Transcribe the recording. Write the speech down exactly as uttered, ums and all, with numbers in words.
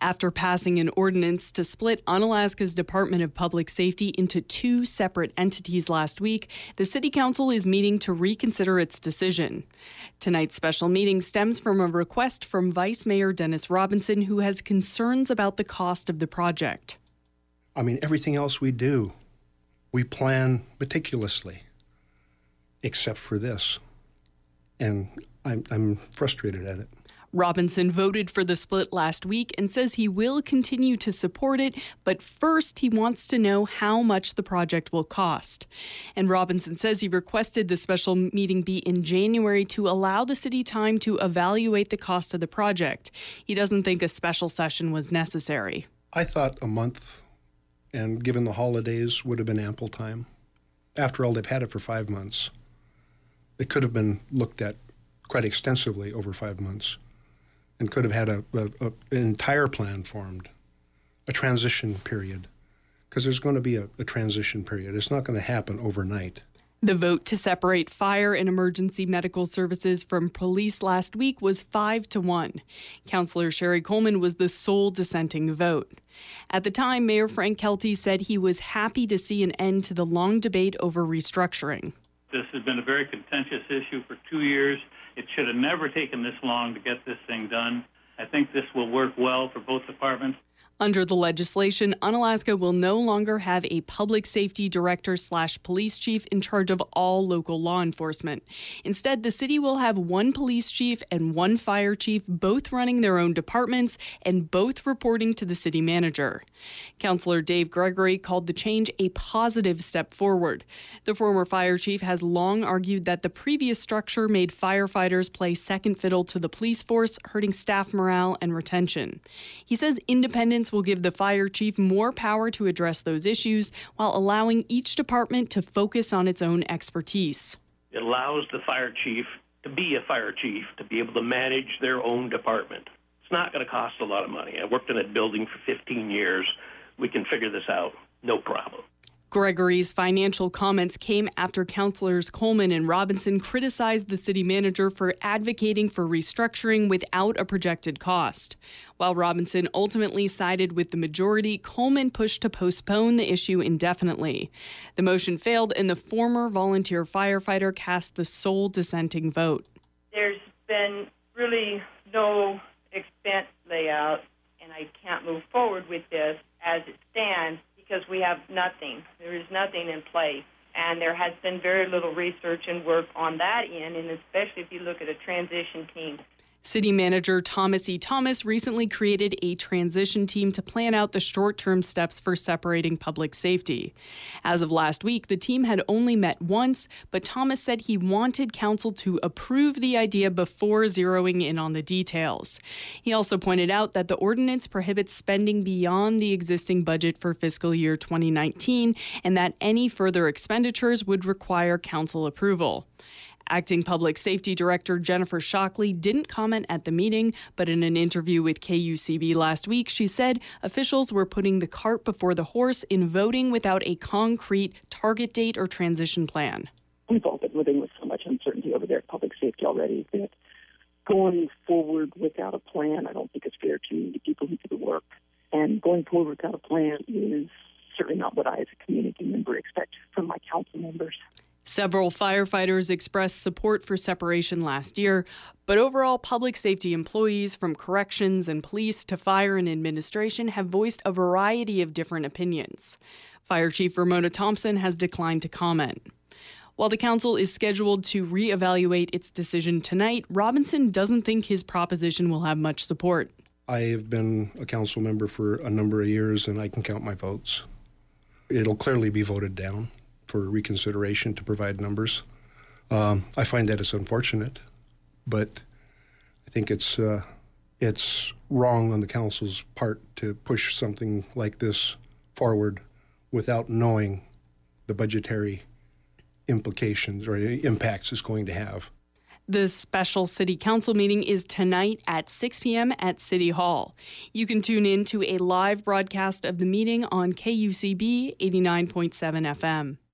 After passing an ordinance to split Unalaska's Department of Public Safety into two separate entities last week, the City Council is meeting to reconsider its decision. Tonight's special meeting stems from a request from Vice Mayor Dennis Robinson, who has concerns about the cost of the project. I mean, everything else we do, we plan meticulously, except for this. And I'm, I'm frustrated at it. Robinson voted for the split last week and says he will continue to support it, but first he wants to know how much the project will cost. And Robinson says he requested the special meeting be in January to allow the city time to evaluate the cost of the project. He doesn't think a special session was necessary. I thought a month, and given the holidays, would have been ample time. After all, they've had it for five months. It could have been looked at quite extensively over five months. And could have had a, a, a, an entire plan formed, a transition period, because there's going to be a, a transition period. It's not going to happen overnight. The vote to separate fire and emergency medical services from police last week was five to one. Councillor Sherry Coleman was the sole dissenting vote. At the time, Mayor Frank Kelty said he was happy to see an end to the long debate over restructuring. This has been a very contentious issue for two years. It should have never taken this long to get this thing done. I think this will work well for both departments. Under the legislation, Unalaska will no longer have a public safety director slash police chief in charge of all local law enforcement. Instead, the city will have one police chief and one fire chief, both running their own departments and both reporting to the city manager. Councillor Dave Gregory called the change a positive step forward. The former fire chief has long argued that the previous structure made firefighters play second fiddle to the police force, hurting staff morale and retention. He says independence will give the fire chief more power to address those issues while allowing each department to focus on its own expertise. It allows the fire chief to be a fire chief, to be able to manage their own department. It's not going to cost a lot of money. I worked in that building for fifteen years. We can figure this out, no problem. Gregory's financial comments came after councillors Coleman and Robinson criticized the city manager for advocating for restructuring without a projected cost. While Robinson ultimately sided with the majority, Coleman pushed to postpone the issue indefinitely. The motion failed, and the former volunteer firefighter cast the sole dissenting vote. There's been really no expense layout, and I can't move forward with this as it stands, because we have nothing. There is nothing in place. And there has been very little research and work on that end, and especially if you look at a transition team. City Manager Thomas E. Thomas recently created a transition team to plan out the short-term steps for separating public safety. As of last week, the team had only met once, but Thomas said he wanted council to approve the idea before zeroing in on the details. He also pointed out that the ordinance prohibits spending beyond the existing budget for fiscal year twenty nineteen, and that any further expenditures would require council approval. Acting Public Safety Director Jennifer Shockley didn't comment at the meeting, but in an interview with K U C B last week, she said officials were putting the cart before the horse in voting without a concrete target date or transition plan. We've all been living with so much uncertainty over there at public safety already that going forward without a plan, I don't think it's fair to the people who do the work. And going forward without a plan is certainly not what I as a community member expect from my council members. Several firefighters expressed support for separation last year, but overall public safety employees from corrections and police to fire and administration have voiced a variety of different opinions. Fire Chief Ramona Thompson has declined to comment. While the council is scheduled to reevaluate its decision tonight, Robinson doesn't think his proposition will have much support. I have been a council member for a number of years, and I can count my votes. It'll clearly be voted down for reconsideration to provide numbers. Um, I find that it's unfortunate, but I think it's uh, it's wrong on the council's part to push something like this forward without knowing the budgetary implications or impacts it's going to have. The special city council meeting is tonight at six p.m. at City Hall. You can tune in to a live broadcast of the meeting on K U C B eighty-nine point seven F M.